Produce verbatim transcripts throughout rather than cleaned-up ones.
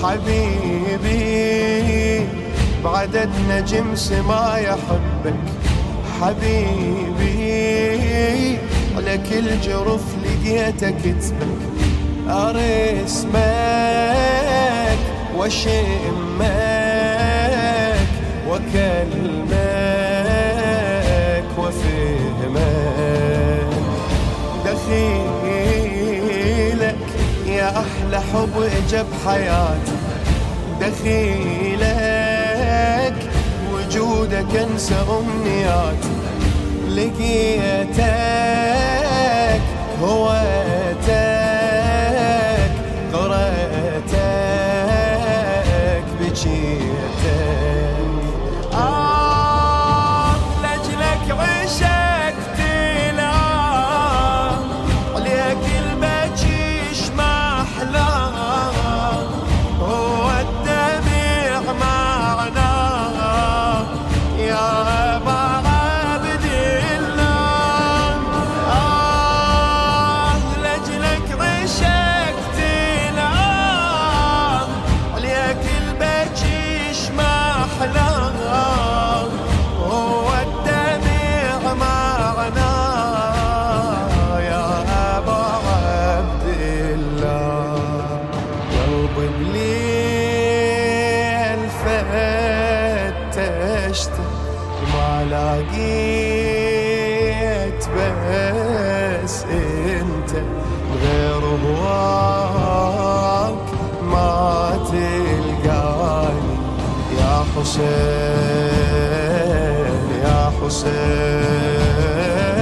حبيبي بعدد نجم سما يحبك، حبيبي على كل جرف لقيتك كتبك، أرسمك وشمك وكلمك وفهمك، دخيلك يا أحلى حب إجب حياتي، دخيلك وجودك انسى أمنياتي، لقيتك هويتك قرأتك بجيتك، آه لأجلك عشقت لا عليك البجيش ما أحلاه، هو الدمع معناه يا أبا عبد الله، آه لأجلك عشقت لا عليك البجيش ما أحلاه، هو الدمع معناه يا أبا عبد الله، قلبي بليل فتشته وما لاقيت بس انت، غير هواك ما تلقاني يا حسين يا حسين.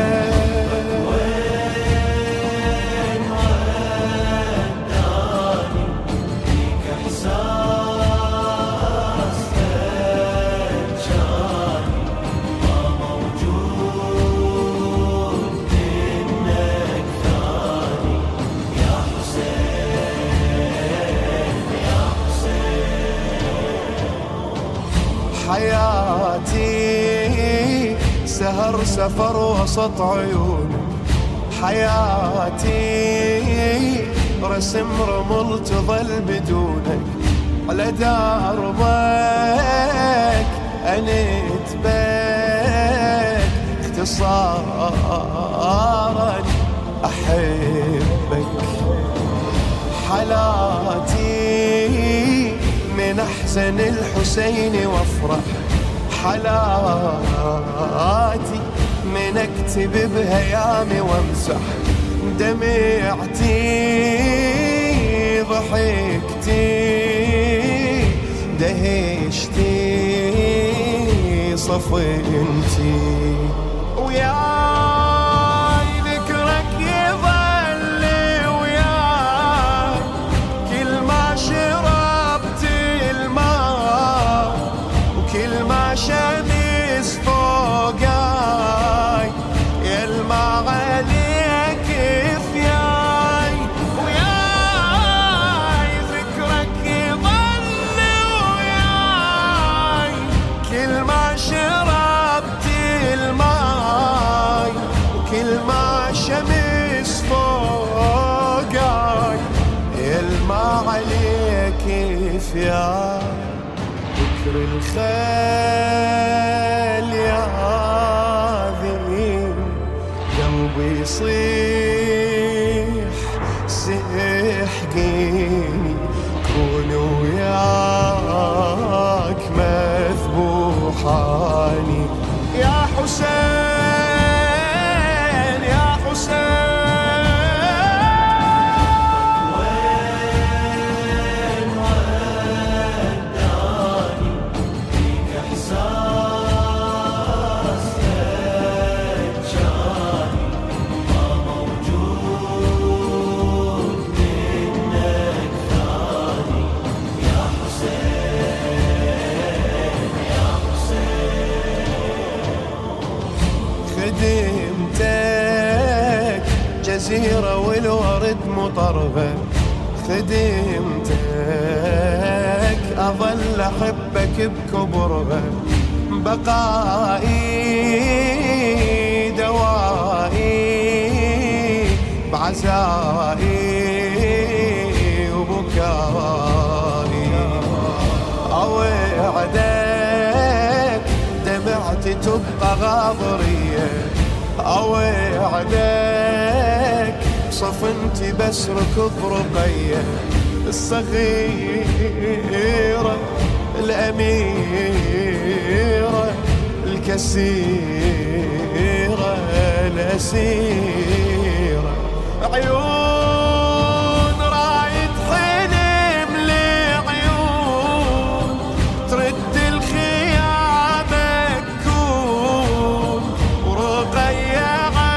حياتي سهر سفر وسط عيونك، حياتي رسم رمل تظل بدونك، على دربك أنت بك اختصارا أحبك، حالاتي من أحزن الحسين وافرح، حالاتي من أكتب بهيامي وامسح، دمعتي ضحكتي دهشتي صفنتي، وياي ذكرك يظل وياي كل ما شربت الماء، وكل ما شمس فوقاي يلمع عليك فياي، وياي ذكرك يظل وياي كل ما شربت الماي، وكل ما شمس فوقاي يلمع عليك فياي، ذكر الخيل يا ذي قلبي يصيح سحقيني، كون وياك مذبوحاني يا حسين يا حسين. خدمتك جزيرة والورد مطربة، خدمتك أظل أحبك بكبرها، بقائي دوائي بعزائي وبكائي، تبقى غاضرية، أوعدك صفنتي بس ركض رقية، الصغيرة الأميرة الكسيرة الأسيرة، عيون رايد حلم لعيون ترد الخيامة تكون، ورقية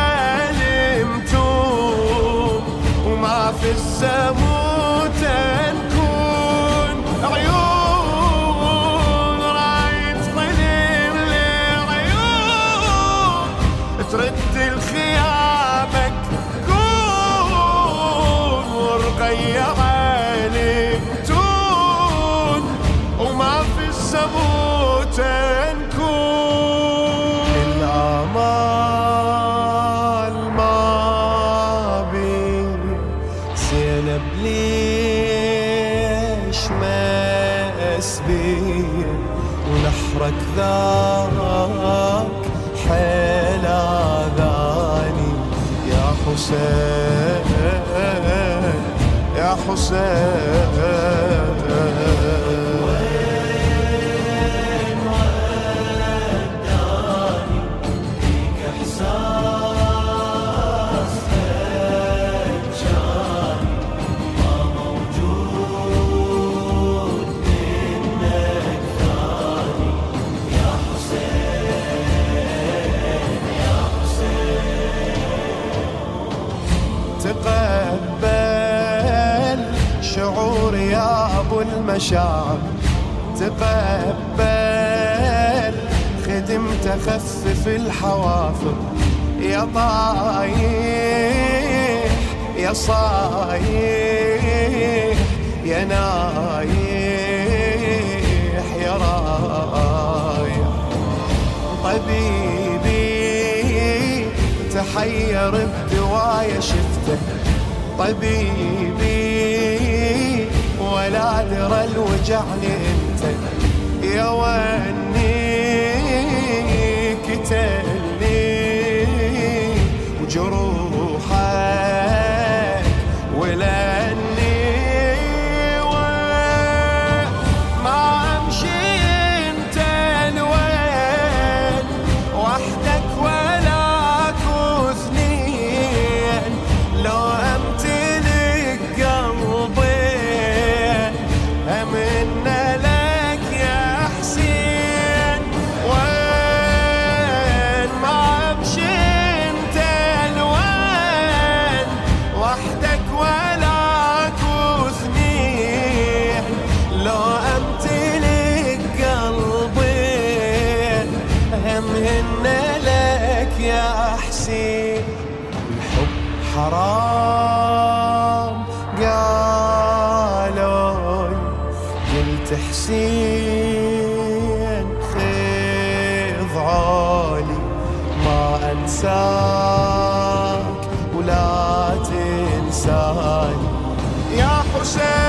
علمتون وما في السموت نكون، عيون رايد حلم لعيون ترد الخيامة تكون، ورقية علمتون وما في السموت نكون، الآمال ما بي زينب ليش ما أسبيه، ونحرك ذاك حيل آذاني، يا حسين يا حسين. وين وداني بيك إحساس هجاني، ما موجود منك ثاني، يا حسين يا حسين. تقبل شعور يا ابو المشاعر، تقبل خدمت خفف الحوافر، يا طايح يا صايح يا نايح يا رايح، طبيبي تحير بدوايا شفته، طبيبي ولا درى الوجعني انت، يا ونيك تلي وجروحك ولاني ما امشي انت الوين وحدك ولا كثنين، لو امتلك قلبي امن لك يا حسين، وين ما امشي انت الوين وحدك ولا كثنين، لو امتلك قلبي امن لك يا حسين، الحب حرام قالوا قلت حسين خذ عالي، ما انساك ولا تنساني، يا حسين